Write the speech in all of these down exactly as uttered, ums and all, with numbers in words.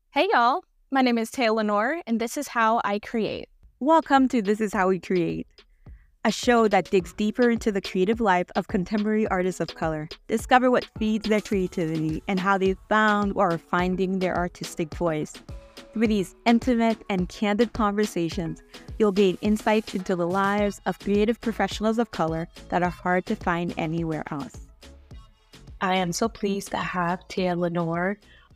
Hey y'all, my name is Taya Lenore, and this is How I Create. Welcome to This Is How We Create, a show that digs deeper into the creative life of contemporary artists of color. Discover what feeds their creativity and how they found or are finding their artistic voice. Through these intimate and candid conversations, you'll gain insights into the lives of creative professionals of color that are hard to find anywhere else. I am so pleased to have Taya Lenore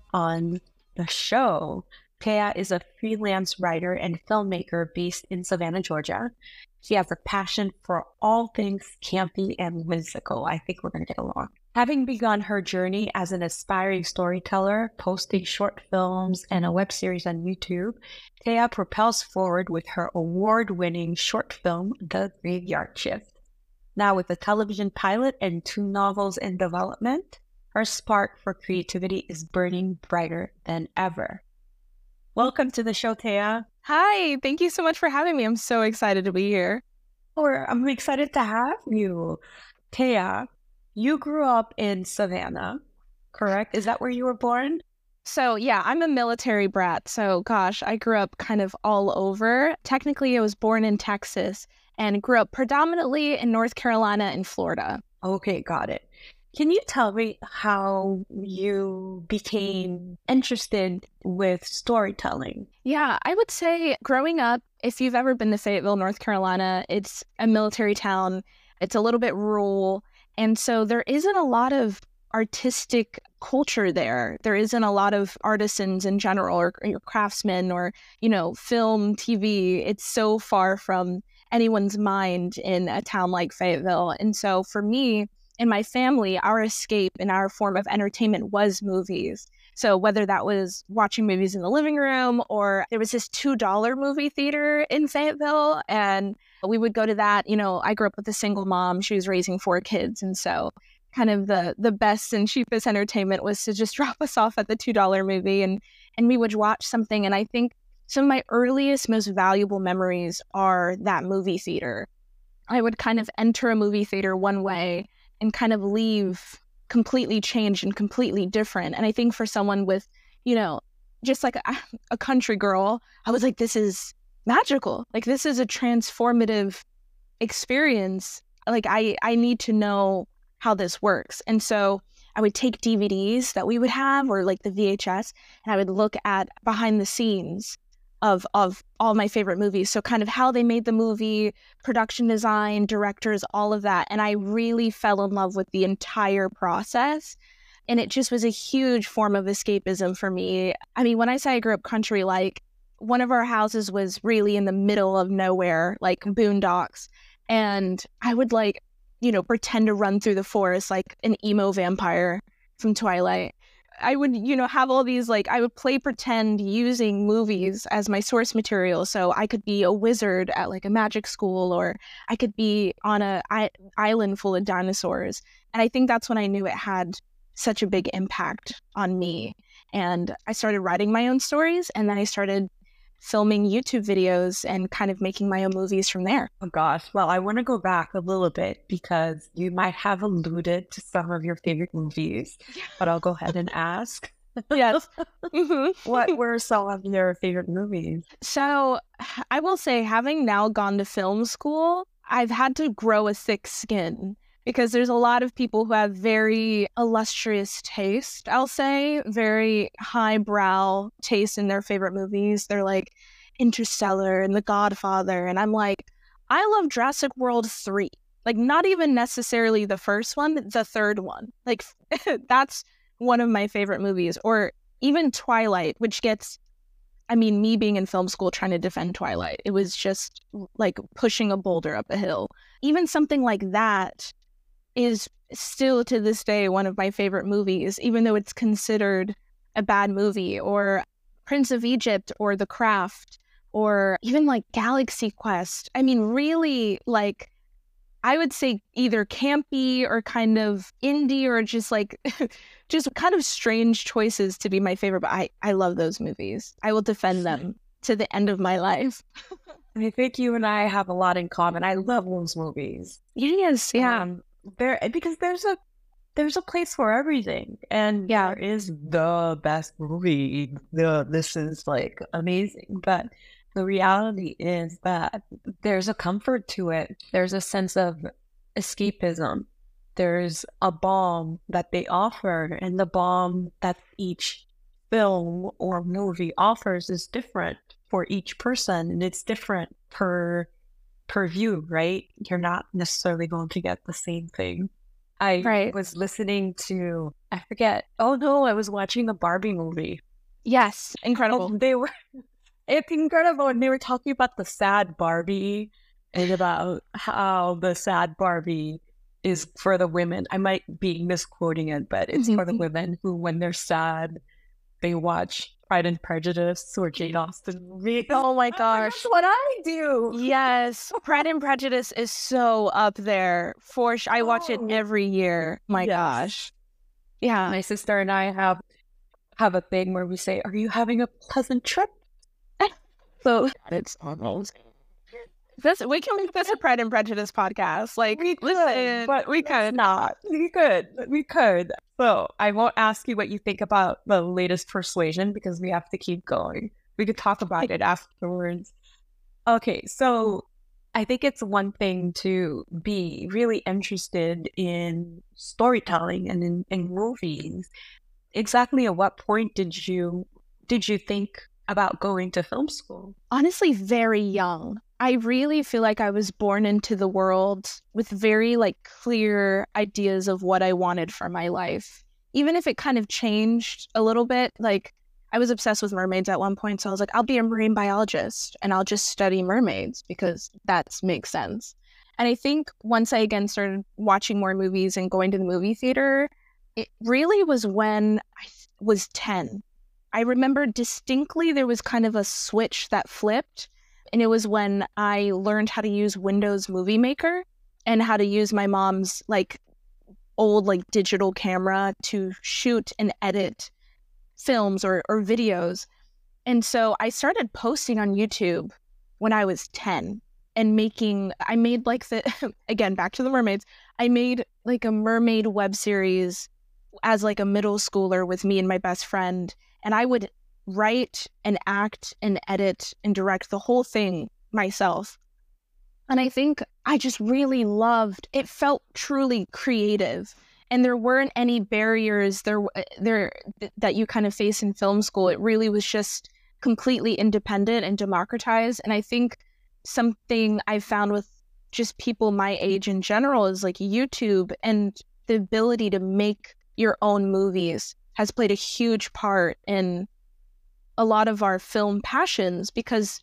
on the show. Taya is a freelance writer and filmmaker based in Savannah, Georgia. She has a passion for all things campy and whimsical. I think we're going to get along. Having begun her journey as an aspiring storyteller, posting short films and a web series on YouTube, Taya propels forward with her award-winning short film, The Graveyard Shift. Now with a television pilot and two novels in development, her spark for creativity is burning brighter than ever. Welcome to the show, Taya. Hi, thank you so much for having me. I'm so excited to be here. Or I'm excited to have you. Taya, you grew up in Savannah, correct? Is that where you were born? So yeah, I'm a military brat. So gosh, I grew up kind of all over. Technically, I was born in Texas and grew up predominantly in North Carolina and Florida. Okay, got it. Can you tell me how you became interested with storytelling? Yeah, I would say growing up, if you've ever been to Fayetteville, North Carolina, it's a military town. It's a little bit rural. And so there isn't a lot of artistic culture there. There isn't a lot of artisans in general or, or craftsmen or, you know, film, T V. It's so far from anyone's mind in a town like Fayetteville. And so for me, in my family, our escape and our form of entertainment was movies. So whether that was watching movies in the living room or there was this two dollar movie theater in Fayetteville and we would go to that. You know, I grew up with a single mom. She was raising four kids. And so kind of the the best and cheapest entertainment was to just drop us off at the two dollar movie and, and we would watch something. And I think some of my earliest, most valuable memories are that movie theater. I would kind of enter a movie theater one way and kind of leave completely changed and completely different. And I think for someone with, you know, just like a, a country girl, I was like, this is magical. Like, this is a transformative experience. Like, I, I need to know how this works. And so I would take D V Ds that we would have or like the V H S, and I would look at behind the scenes of of all my favorite movies. So kind of how they made the movie, production design, directors, all of that. And I really fell in love with the entire process. And it just was a huge form of escapism for me. I mean, when I say I grew up country, like one of our houses was really in the middle of nowhere, like boondocks. And I would like, you know, pretend to run through the forest like an emo vampire from Twilight. I would, you know, have all these, like, I would play pretend using movies as my source material. So I could be a wizard at, like, a magic school, or I could be on a I- island full of dinosaurs. And I think that's when I knew it had such a big impact on me. And I started writing my own stories, and then I started filming YouTube videos and kind of making my own movies from there. Oh gosh, well, I want to go back a little bit because you might have alluded to some of your favorite movies, but I'll go ahead and ask. Yes. Mm-hmm. What were some of your favorite movies? So I will say, having now gone to film school, I've had to grow a thick skin because there's a lot of people who have very illustrious taste, I'll say, very highbrow taste in their favorite movies. They're like Interstellar and The Godfather. And I'm like, I love Jurassic World three. Like, not even necessarily the first one, the third one. Like, that's one of my favorite movies. Or even Twilight, which gets, I mean, me being in film school trying to defend Twilight, it was just like pushing a boulder up a hill. Even something like that is still to this day one of my favorite movies, even though it's considered a bad movie. Or Prince of Egypt or The Craft or even like Galaxy Quest. I mean, really, like, I would say either campy or kind of indie or just like just kind of strange choices to be my favorite. But I, I love those movies. I will defend them to the end of my life. I think you and I have a lot in common. I love those movies. Yes, yeah. Um, there because there's a there's a place for everything. And Yeah. there is the best movie. The, this is like amazing. But the reality is that there's a comfort to it. There's a sense of escapism. There's a balm that they offer, and the balm that each film or movie offers is different for each person, and it's different per per view, right? You're not necessarily going to get the same thing. I Right. was listening to, I forget, oh no, I was watching the Barbie movie. Yes. Incredible. Oh, they were, it's incredible. And they were talking about the sad Barbie and about how the sad Barbie is for the women. I might be misquoting it, but it's for the women who, when they're sad, they watch Pride and Prejudice or Jane Austen movie. Oh my gosh. That's what I do. Yes. Pride and Prejudice is so up there for sure. I watch it Oh. every year. My Yes. gosh. Yeah. My sister and I have have a thing where we say, "Are you having a pleasant trip?" So It's almost. This, we can make this a Pride and Prejudice podcast. Like, we could, listen, but we let's could. not. We could. We could. So I won't ask you what you think about the latest Persuasion because we have to keep going. We could talk about it afterwards. Okay, so I think it's one thing to be really interested in storytelling and in, in movies. Exactly at what point did you did you think about going to film school? Honestly, very young. I really feel like I was born into the world with very like clear ideas of what I wanted for my life. Even if it kind of changed a little bit, like I was obsessed with mermaids at one point. So I was like, I'll be a marine biologist and I'll just study mermaids because that makes sense. And I think once I again started watching more movies and going to the movie theater, it really was when I was ten. I remember distinctly there was kind of a switch that flipped. And it was when I learned how to use Windows Movie Maker and how to use my mom's like old like digital camera to shoot and edit films or, or videos. And so I started posting on YouTube when I was ten and making, I made like the, again, back to the mermaids, I made like a mermaid web series as like a middle schooler with me and my best friend. And I would write and act and edit and direct the whole thing myself. And I think I just really loved, it felt truly creative. And there weren't any barriers there there that you kind of face in film school. It really was just completely independent and democratized. And I think something I found with just people my age in general is like YouTube and the ability to make your own movies has played a huge part in a lot of our film passions, because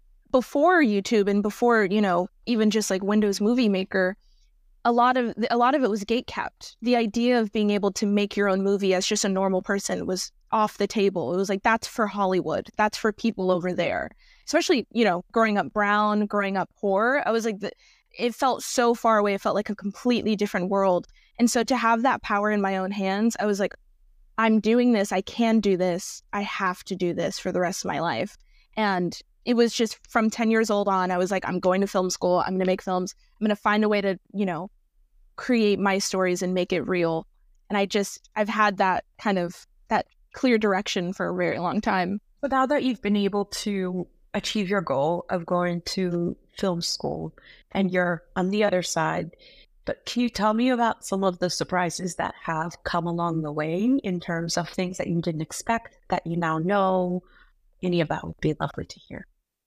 before YouTube and before, you know, even just like Windows Movie Maker, a lot of a lot of it was gatekept. The idea of being able to make your own movie as just a normal person was off the table. It was like, that's for Hollywood. That's for people over there. Especially, you know, growing up brown, growing up poor, I was like, the, it felt so far away. It felt like a completely different world. And so to have that power in my own hands, I was like, I'm doing this. I can do this. I have to do this for the rest of my life. And it was just from ten years old on, I was like, I'm going to film school. I'm going to make films. I'm going to find a way to, you know, create my stories and make it real. And I just, I've had that kind of, that clear direction for a very long time. But now that you've been able to achieve your goal of going to film school and you're on the other side, but can you tell me about some of the surprises that have come along the way in terms of things that you didn't expect that you now know? Any of that would be lovely to hear.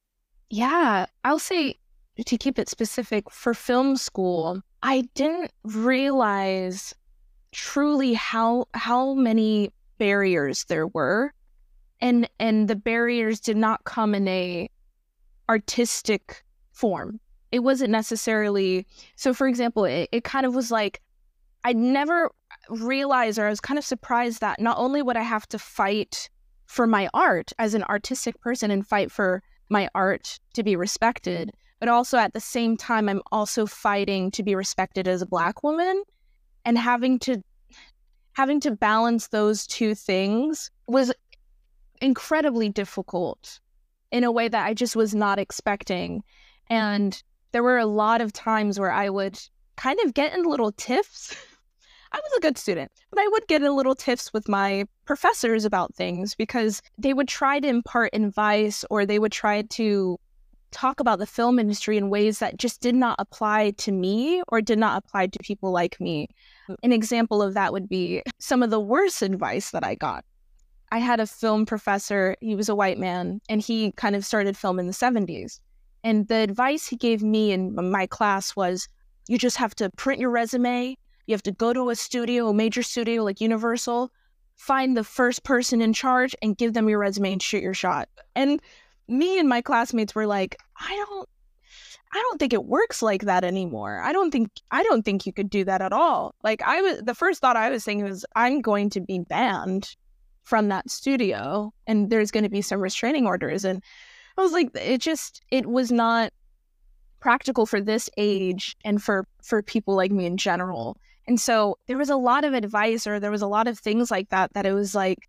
Yeah, I'll say, to keep it specific, for film school, I didn't realize truly how how many barriers there were. And and the barriers did not come in a artistic form. It wasn't necessarily, so for example, it, it kind of was like, I never realized, or I was kind of surprised that not only would I have to fight for my art as an artistic person and fight for my art to be respected, but also at the same time, I'm also fighting to be respected as a Black woman, and having to having to balance those two things was incredibly difficult in a way that I just was not expecting. And there were a lot of times where I would kind of get in little tiffs. I was a good student, but I would get in little tiffs with my professors about things because they would try to impart advice or they would try to talk about the film industry in ways that just did not apply to me or did not apply to people like me. An example of that would be some of the worst advice that I got. I had a film professor, he was a white man, and he kind of started film in the seventies. And the advice he gave me in my class was, you just have to print your resume, you have to go to a studio, a major studio like Universal, find the first person in charge and give them your resume and shoot your shot. And me and my classmates were like, I don't I don't think it works like that anymore. I don't think I don't think you could do that at all. Like I was the first thought I was thinking was I'm going to be banned from that studio and there's going to be some restraining orders. And I was like, it just it was not practical for this age and for for people like me in general. And so there was a lot of advice or there was a lot of things like that that it was like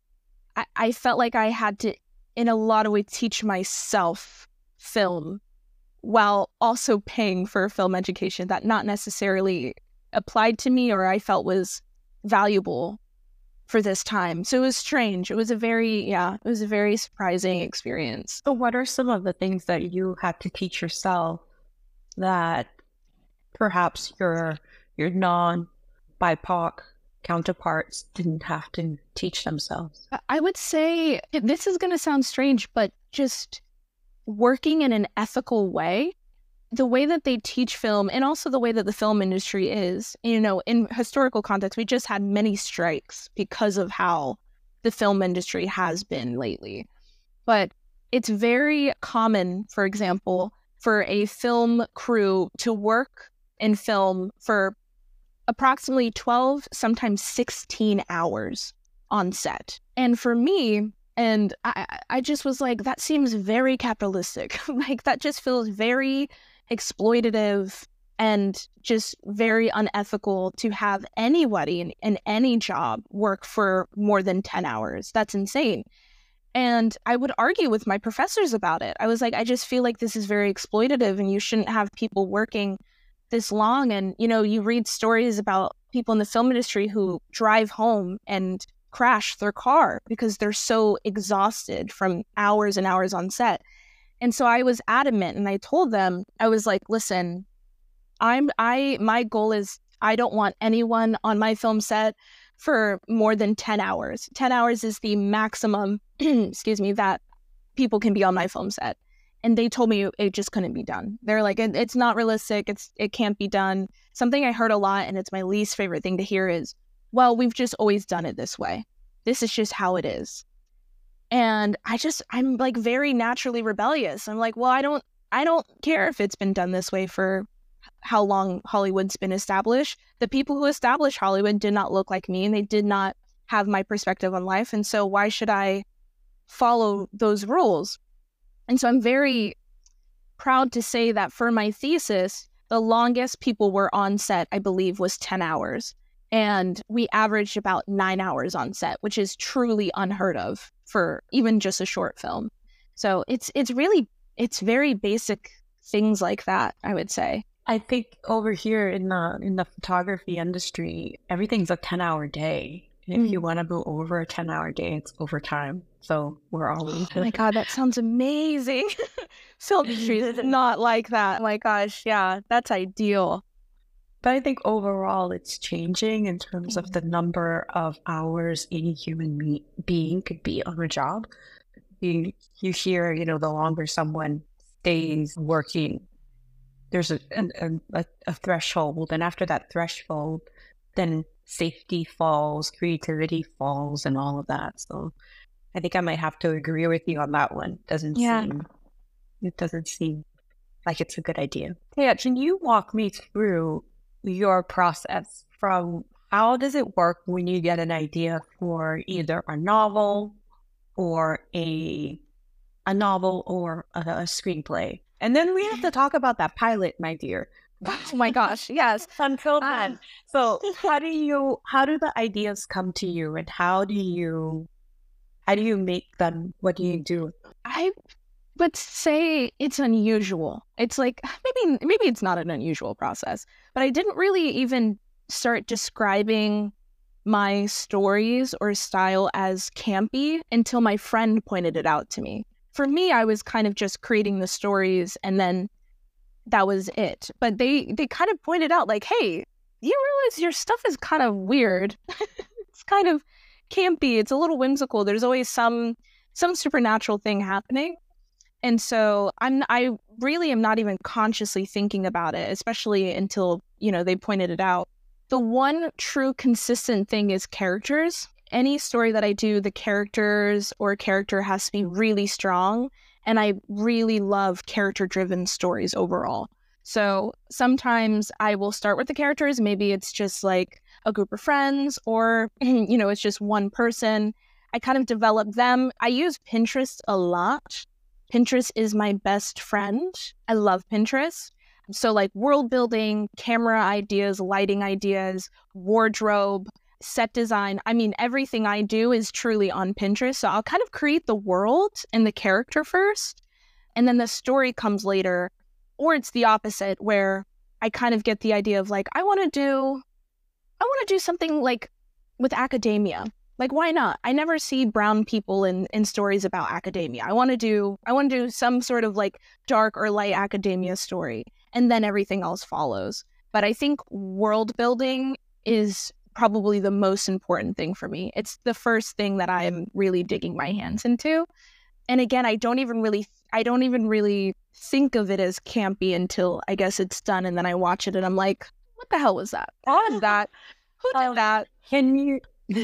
I, I felt like I had to in a lot of ways teach myself film while also paying for a film education that not necessarily applied to me or I felt was valuable for this time. So it was strange. It was a very, yeah, it was a very surprising experience. So what are some of the things that you had to teach yourself that perhaps your your non-B I P O C counterparts didn't have to teach themselves? I would say, this is going to sound strange, but just working in an ethical way, the way that they teach film and also the way that the film industry is, you know, in historical context, we just had many strikes because of how the film industry has been lately. But it's very common, for example, for a film crew to work in film for approximately twelve, sometimes sixteen hours on set. And for me, and I, I just was like, that seems very capitalistic. Like, that just feels very exploitative and just very unethical to have anybody in, in any job work for more than ten hours. That's insane. And I would argue with my professors about it. I was like, I just feel like this is very exploitative and you shouldn't have people working this long. And, you know, you read stories about people in the film industry who drive home and crash their car because they're so exhausted from hours and hours on set. And so I was adamant and I told them, I was like, listen, I'm I my goal is I don't want anyone on my film set for more than ten hours. ten hours is the maximum, excuse me, that people can be on my film set. And they told me it just couldn't be done. They're like, it, it's not realistic. It's it can't be done. Something I heard a lot, and it's my least favorite thing to hear is, well, we've just always done it this way. This is just how it is. And I just, I'm like very naturally rebellious. I'm like, well, I don't, I don't care if it's been done this way for how long Hollywood's been established. The people who established Hollywood did not look like me and they did not have my perspective on life. And so why should I follow those rules? And so I'm very proud to say that for my thesis, the longest people were on set, I believe, was ten hours. And we averaged about nine hours on set, which is truly unheard of for even just a short film. So it's it's really, it's very basic things like that, I would say. I think over here in the in the photography industry, everything's a ten hour day. And if mm. you want to go over a ten hour day, it's overtime. So we're all Oh my God, that sounds amazing. Film industry is not like that. Oh my gosh, yeah, that's ideal. But I think overall it's changing in terms mm. of the number of hours any human me- being could be on a job. You, you hear, you know, the longer someone stays working, there's a, a, a threshold. And after that threshold, then safety falls, creativity falls, and all of that. So I think I might have to agree with you on that one. Doesn't yeah. seem it doesn't seem like it's a good idea. Yeah, can you walk me through your process from how does it work when you get an idea for either a novel or a a novel or a, a screenplay? And then we have to talk about that pilot, my dear. Oh my gosh, yes. Until then. Um, so how do you how do the ideas come to you and how do you how do you make them? What do you do? I would say it's unusual. It's like maybe maybe it's not an unusual process, but I didn't really even start describing my stories or style as campy until my friend pointed it out to me. For me, I was kind of just creating the stories and then that was it. But they they kind of pointed out like, hey, you realize your stuff is kind of weird. It's kind of campy. It's a little whimsical. There's always some some supernatural thing happening. And so I'm I really am not even consciously thinking about it, especially until, you know, they pointed it out. The one true consistent thing is characters. Any story that I do, the characters or character has to be really strong. And I really love character-driven stories overall. So sometimes I will start with the characters. Maybe it's just like a group of friends or, you know, it's just one person. I kind of develop them. I use Pinterest a lot. Pinterest is my best friend. I love Pinterest. So like world building, camera ideas, lighting ideas, wardrobe, set design. I mean, everything I do is truly on Pinterest. So I'll kind of create the world and the character first, and then the story comes later. Or it's the opposite where I kind of get the idea of like, I want to do, I want to do something like with academia. Like, why not? I never see brown people in, in stories about academia. I want to do, I want to do some sort of like dark or light academia story. And then everything else follows. But I think world building is probably the most important thing for me. It's the first thing that I'm really digging my hands into. And again, I don't even really, I don't even really think of it as campy until I guess it's done. And then I watch it and I'm like, what the hell was that? What is that? Who did Um, that? Can you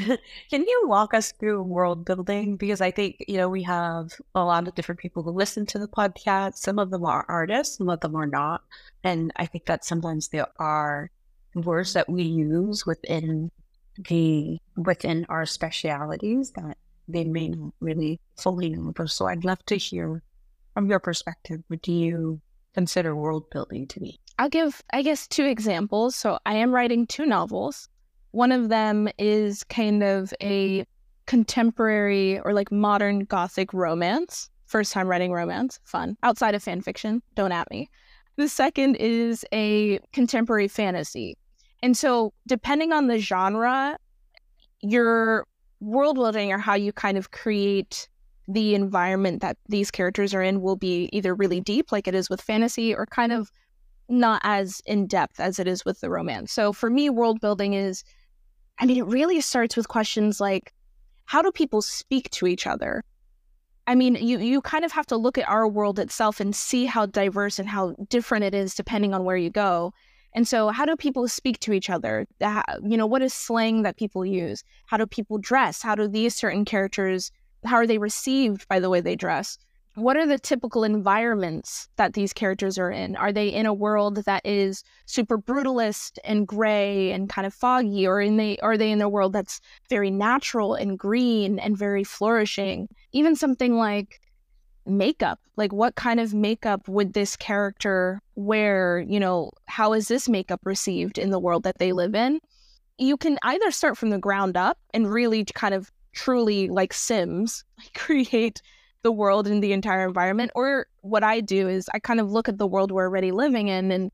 can you walk us through world building? Because I think, you know, we have a lot of different people who listen to the podcast. Some of them are artists, some of them are not. And I think that sometimes there are words that we use within the within our specialities that they may not really fully know. So I'd love to hear from your perspective, what do you consider world building to be? I'll give, I guess, two examples. So I am writing two novels. One of them is kind of a contemporary or like modern Gothic romance. First time writing romance, fun. Outside of fan fiction, don't at me. The second is a contemporary fantasy. And so depending on the genre, your world building or how you kind of create the environment that these characters are in will be either really deep, like it is with fantasy, or kind of not as in-depth as it is with the romance. So for me, world building is, I mean, it really starts with questions like, how do people speak to each other? I mean, you, you kind of have to look at our world itself and see how diverse and how different it is depending on where you go. And so how do people speak to each other? How, you know, what is slang that people use? How do people dress? How do these certain characters, how are they received by the way they dress? What are the typical environments that these characters are in? Are they in a world that is super brutalist and gray and kind of foggy? Or in they, are they in a world that's very natural and green and very flourishing? Even something like makeup. Like, what kind of makeup would this character wear? You know, how is this makeup received in the world that they live in? You can either start from the ground up and really kind of truly, like Sims, create the world and the entire environment. Or what I do is I kind of look at the world we're already living in and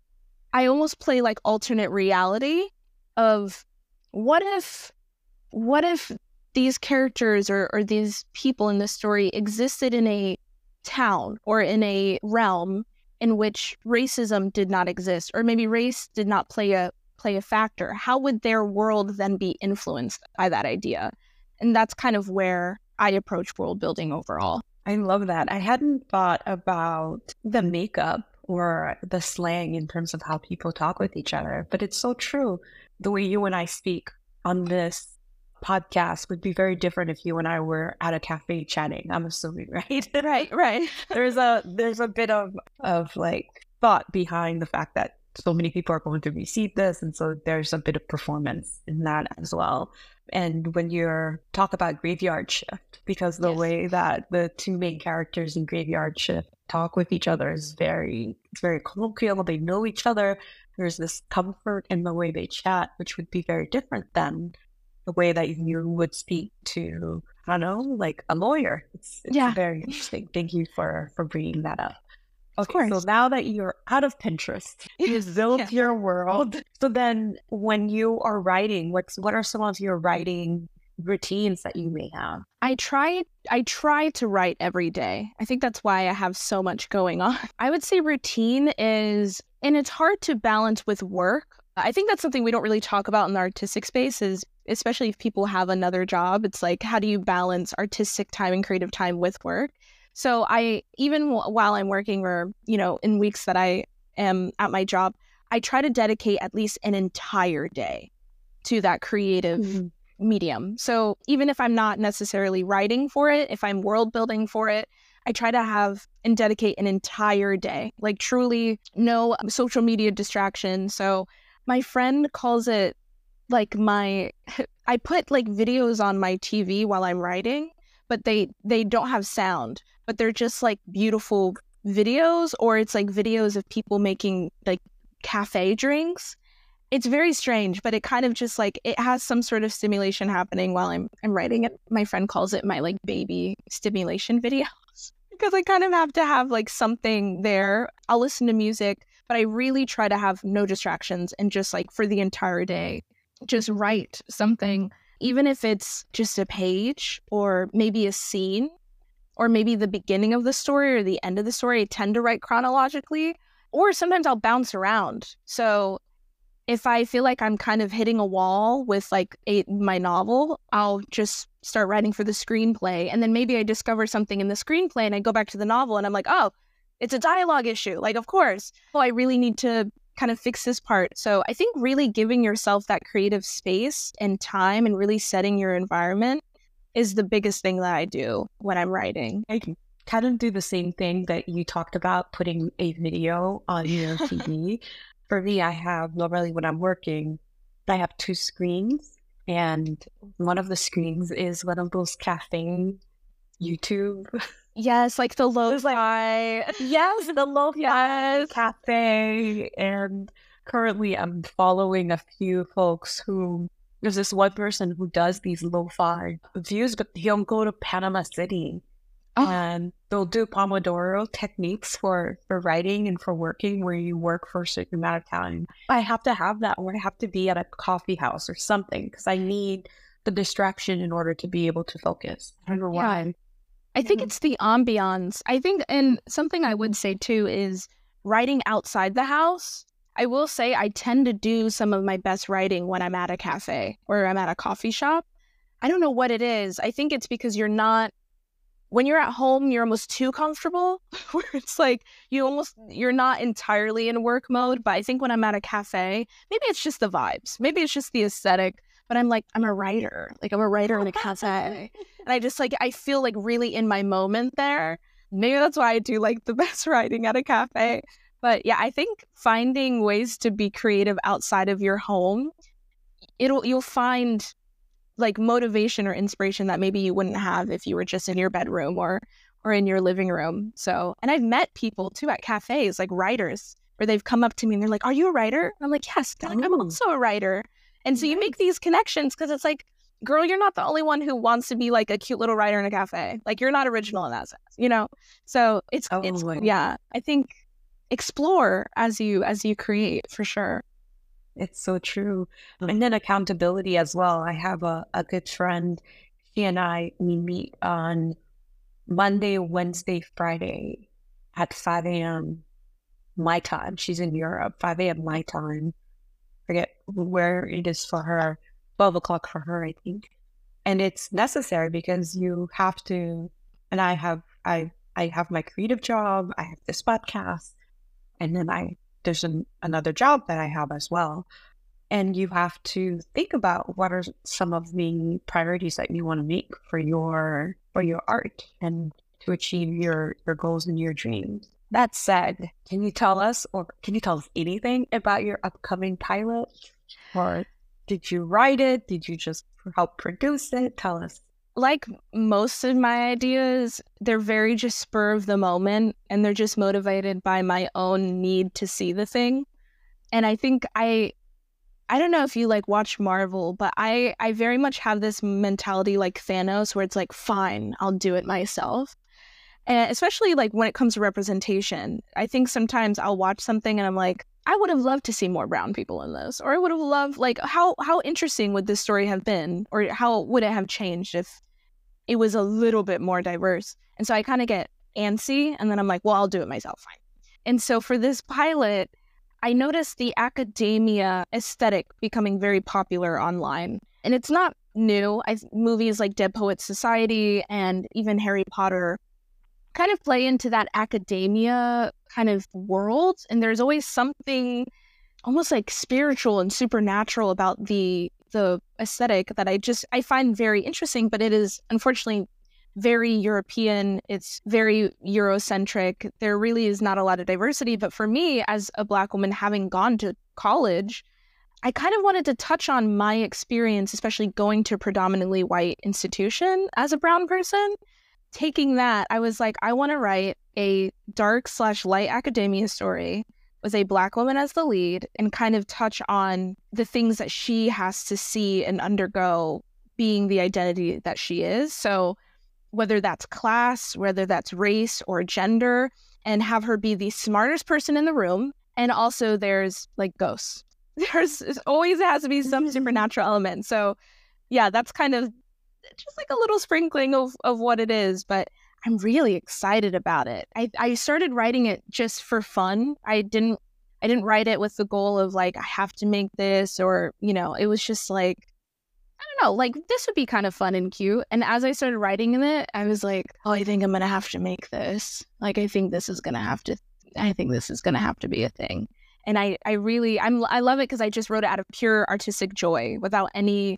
I almost play like alternate reality of what if, what if these characters or, or these people in the story existed in a town or in a realm in which racism did not exist, or maybe race did not play a play a factor. How would their world then be influenced by that idea? And that's kind of where I approach world building overall. I love that. I hadn't thought about the makeup or the slang in terms of how people talk with each other, but it's so true. The way you and I speak on this podcast would be very different if you and I were at a cafe chatting, I'm assuming, right? Right, right. There's a there's a bit of of like thought behind the fact that so many people are going to receive this, and so there's a bit of performance in that as well. And when you're talk about Graveyard Shift, because the Yes. way that the two main characters in Graveyard Shift talk with each other is very it's very colloquial. They know each other. There's this comfort in the way they chat, which would be very different than the way that you would speak to, I don't know, like a lawyer. It's, it's Yeah. very interesting. Thank you for for bringing that up. Of Okay, so course. now that you're out of Pinterest, you built Yeah. your world. So then when you are writing, what's what are some of your writing routines that you may have? I try I try to write every day. I think that's why I have so much going on. I would say routine is, and it's hard to balance with work. I think that's something we don't really talk about in the artistic space, is especially if people have another job. It's like, how do you balance artistic time and creative time with work? So I, even w- while I'm working, or, you know, in weeks that I am at my job, I try to dedicate at least an entire day to that creative Mhm. medium. So even if I'm not necessarily writing for it, if I'm world building for it, I try to have and dedicate an entire day, like truly no social media distraction. So my friend calls it like my, I put like videos on my T V while I'm writing, but they they don't have sound, but they're just like beautiful videos, or it's like videos of people making like cafe drinks. It's very strange, but it kind of just like, it has some sort of stimulation happening while I'm I'm writing it. My friend calls it my like baby stimulation videos because I kind of have to have like something there. I'll listen to music, but I really try to have no distractions and just like for the entire day, just write something, even if it's just a page or maybe a scene or maybe the beginning of the story or the end of the story. I tend to write chronologically, or sometimes I'll bounce around. So if I feel like I'm kind of hitting a wall with like a, my novel, I'll just start writing for the screenplay. And then maybe I discover something in the screenplay and I go back to the novel and I'm like, oh, it's a dialogue issue. Like, of course. Oh, I really need to kind of fix this part. So I think really giving yourself that creative space and time and really setting your environment is the biggest thing that I do when I'm writing. I can kind of do the same thing that you talked about, putting a video on your T V. For me, I have normally when I'm working, I have two screens, and one of the screens is one of those cafe YouTube. Yes, like the It's like- lo-fi. Yes, the lo-fi Yes. cafe. And currently, I'm following a few folks who. There's this one person who does these lo-fi views, but he'll go to Panama City. Oh. And they'll do Pomodoro techniques for, for writing and for working, where you work for a certain amount of time. I have to have that, or I have to be at a coffee house or something, because I need the distraction in order to be able to focus. I don't know Yeah. why. I think Mhm. it's the ambiance. I think, and something I would say too is writing outside the house. I will say I tend to do some of my best writing when I'm at a cafe or I'm at a coffee shop. I don't know what it is. I think it's because you're not, when you're at home, you're almost too comfortable, where it's like you almost, you're not entirely in work mode. But I think when I'm at a cafe, maybe it's just the vibes, maybe it's just the aesthetic, but I'm like, I'm a writer. Like I'm a writer in a cafe. And I just like, I feel like really in my moment there. Maybe that's why I do like the best writing at a cafe. But yeah, I think finding ways to be creative outside of your home, it'll, you'll find like motivation or inspiration that maybe you wouldn't have if you were just in your bedroom or or in your living room. So, and I've met people too at cafes, like writers, where they've come up to me and they're like, "Are you a writer?" And I'm like, "Yes." They're like, "I'm Oh. also a writer." And so you make these connections because it's like, girl, you're not the only one who wants to be like a cute little writer in a cafe. Like you're not original in that sense, you know? So it's Oh, it's my- yeah, I think explore as you as you create, for sure. It's so true. And then accountability as well. I have a, a good friend. She and I, we meet on Monday, Wednesday, Friday at five a.m. my time. She's in Europe, five a.m. my time. Forget where it is for her, twelve o'clock for her, I think. And it's necessary because you have to, and I have, I, I have my creative job, I have this podcast, and then I, there's an, another job that I have as well. And you have to think about what are some of the priorities that you want to make for your, for your art and to achieve your, your goals and your dreams. That said, can you tell us, or can you tell us anything about your upcoming pilot? Or did you write it? Did you just help produce it? Tell us. Like most of my ideas, they're very just spur of the moment and they're just motivated by my own need to see the thing. And I think I I don't know if you like watch Marvel, but I I very much have this mentality like Thanos where it's like, fine, I'll do it myself. And especially like when it comes to representation, I think sometimes I'll watch something and I'm like, I would have loved to see more brown people in this, or I would have loved, like, how how interesting would this story have been, or how would it have changed if it was a little bit more diverse. And so I kind of get antsy, and then I'm like, well, I'll do it myself, fine. And so for this pilot, I noticed the academia aesthetic becoming very popular online. And it's not new. I, movies like Dead Poets Society and even Harry Potter kind of play into that academia kind of world. And there's always something almost like spiritual and supernatural about the the aesthetic that I just, I find very interesting, but it is unfortunately very European. It's very Eurocentric. There really is not a lot of diversity. But for me, as a Black woman, having gone to college, I kind of wanted to touch on my experience, especially going to a predominantly white institution as a brown person. Taking that, I was like, I want to write a dark slash light academia story with a Black woman as the lead and kind of touch on the things that she has to see and undergo being the identity that she is. So whether that's class, whether that's race or gender, and have her be the smartest person in the room. And also there's like ghosts. There's, there's always has to be some supernatural element. So yeah, that's kind of just like a little sprinkling of, of what it is, but I'm really excited about it. I, I started writing it just for fun. I didn't I didn't write it with the goal of like, I have to make this, or, you know, it was just like, I don't know, like this would be kind of fun and cute. And as I started writing in it, I was like, oh, I think I'm going to have to make this. Like, I think this is going to have to, I think this is going to have to be a thing. And I, I really, I'm, I love it because I just wrote it out of pure artistic joy without any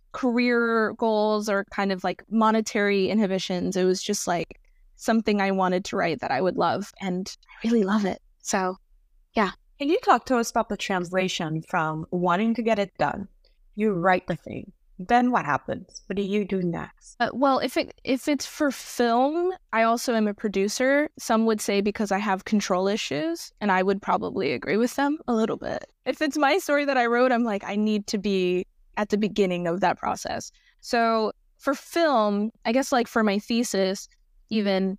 career goals or kind of like monetary inhibitions. It was just like something I wanted to write that I would love, and I really love it. So yeah. Can you talk to us about the translation from wanting to get it done? You write the thing, then what happens? What do you do next? Uh, well, if it if it's for film, I also am a producer. Some would say because I have control issues, and I would probably agree with them a little bit. If it's my story that I wrote, I'm like, I need to be at the beginning of that process. So for film, I guess like for my thesis, even,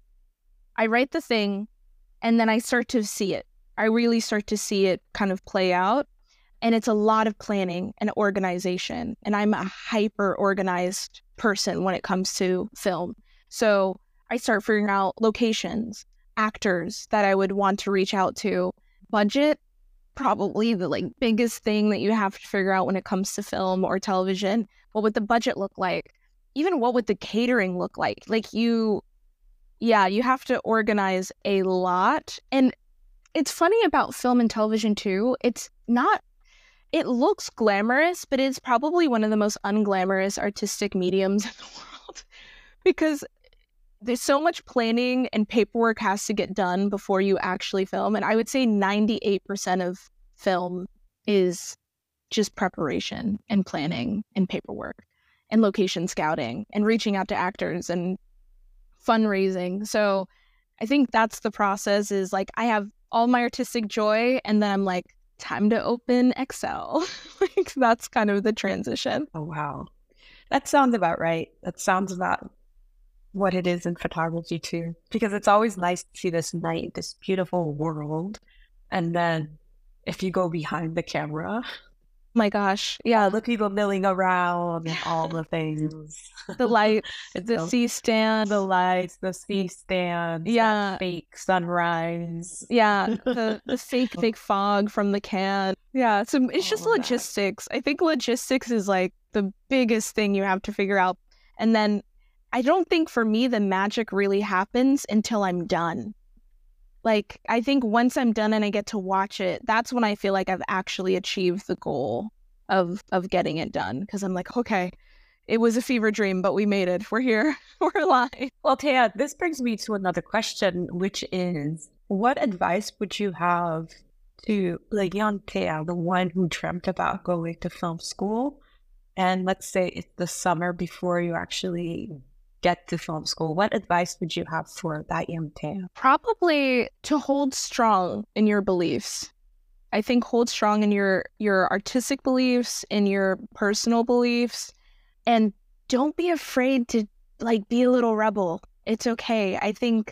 I write the thing and then I start to see it. I really start to see it kind of play out. And it's a lot of planning and organization. And I'm a hyper organized person when it comes to film. So I start figuring out locations, actors that I would want to reach out to, budget, probably the like biggest thing that you have to figure out when it comes to film or television. What would the budget look like? Even what would the catering look like? Like you, yeah, you have to organize a lot. And it's funny about film and television too. It's not, it looks glamorous, but it's probably one of the most unglamorous artistic mediums in the world because there's so much planning and paperwork has to get done before you actually film. And I would say ninety-eight percent of film is just preparation and planning and paperwork and location scouting and reaching out to actors and fundraising. So I think that's the process, is like I have all my artistic joy and then I'm like, time to open Excel. Like that's kind of the transition. Oh, wow. That sounds about right. That sounds about what it is in photography too, because it's always nice to see this night, this beautiful world. And then if you go behind the camera, my gosh, yeah, the people milling around and all the things, the light, the so, C stand, the lights, the C stand, yeah, fake sunrise, yeah, the, the fake fake fog from the can, yeah. So it's just all logistics. I think logistics is like the biggest thing you have to figure out, and then I don't think for me the magic really happens until I'm done. Like, I think once I'm done and I get to watch it, that's when I feel like I've actually achieved the goal of of getting it done. Because I'm like, okay, it was a fever dream, but we made it. We're here. We're alive. Well, Thea, this brings me to another question, which is, what advice would you have to the young Thea, the one who dreamt about going to film school? And let's say it's the summer before you actually get to film school. What advice would you have for that young Thea? Probably to hold strong in your beliefs. I think hold strong in your your artistic beliefs, in your personal beliefs, and don't be afraid to like be a little rebel. It's okay. I think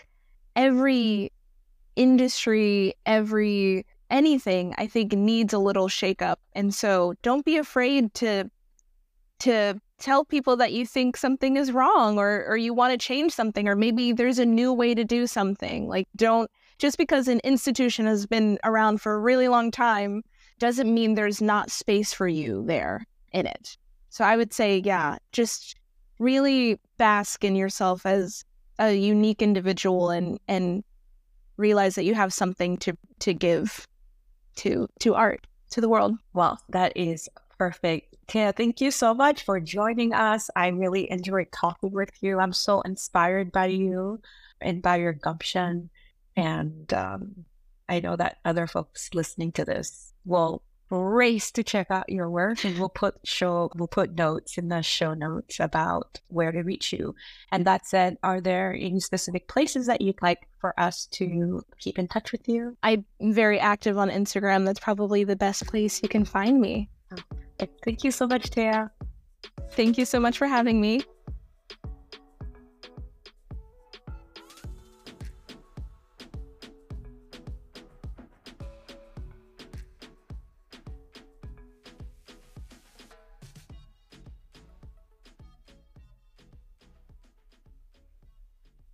every industry, every anything, I think, needs a little shakeup. And so don't be afraid to to tell people that you think something is wrong, or or you want to change something, or maybe there's a new way to do something. Like, don't, just because an institution has been around for a really long time doesn't mean there's not space for you there in it. So I would say, yeah, just really bask in yourself as a unique individual, and and realize that you have something to to give to to art, to the world. Well, that is perfect. Thea, thank you so much for joining us. I really enjoyed talking with you. I'm so inspired by you and by your gumption. And um, I know that other folks listening to this will race to check out your work, and we'll put show we'll put notes in the show notes about where to reach you. And that said, are there any specific places that you'd like for us to keep in touch with you? I'm very active on Instagram. That's probably the best place you can find me. Thank you so much, Thea. Thank you so much for having me.